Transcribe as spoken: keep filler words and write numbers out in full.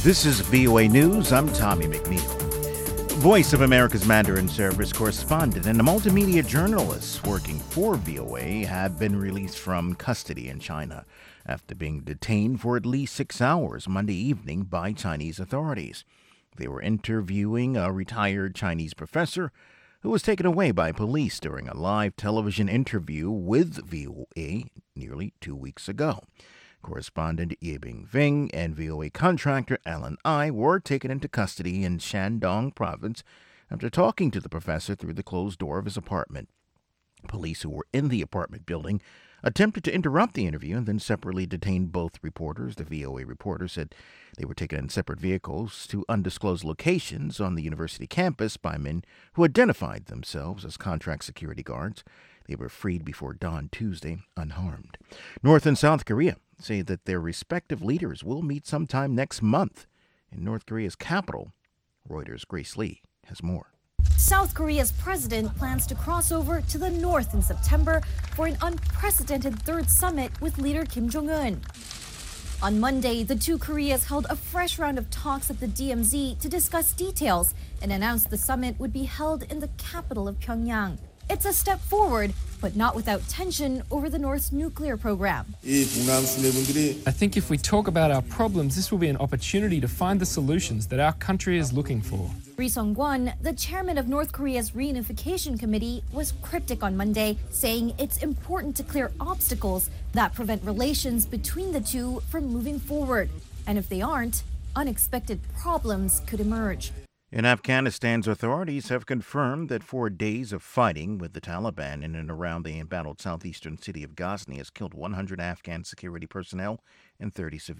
This is V O A News. I'm Tommy McNeil. Voice of America's Mandarin Service correspondent and a multimedia journalist working for V O A have been released from custody in China after being detained for at least six hours Monday evening by Chinese authorities. They were interviewing a retired Chinese professor who was taken away by police during a live television interview with V O A nearly two weeks ago. Correspondent Yibing Ving and V O A contractor Alan Ai were taken into custody in Shandong province after talking to the professor through the closed door of his apartment. Police who were in the apartment building attempted to interrupt the interview and then separately detained both reporters. The V O A reporter said they were taken in separate vehicles to undisclosed locations on the university campus by men who identified themselves as contract security guards. They were freed before dawn Tuesday unharmed. North and South Korea say that their respective leaders will meet sometime next month in North Korea's capital. Reuters' Grace Lee has more. South Korea's president plans to cross over to the north in September for an unprecedented third summit with leader Kim Jong-un. On Monday, the two Koreas held a fresh round of talks at the D M Z to discuss details and announced the summit would be held in the capital of Pyongyang. It's a step forward, but not without tension over the North's nuclear program. I think if we talk about our problems, this will be an opportunity to find the solutions that our country is looking for. Ri Sung-kwon, the chairman of North Korea's Reunification Committee, was cryptic on Monday, saying it's important to clear obstacles that prevent relations between the two from moving forward. And if they aren't, unexpected problems could emerge. In Afghanistan's authorities have confirmed that four days of fighting with the Taliban in and around the embattled southeastern city of Ghazni has killed one hundred Afghan security personnel and thirty civilians.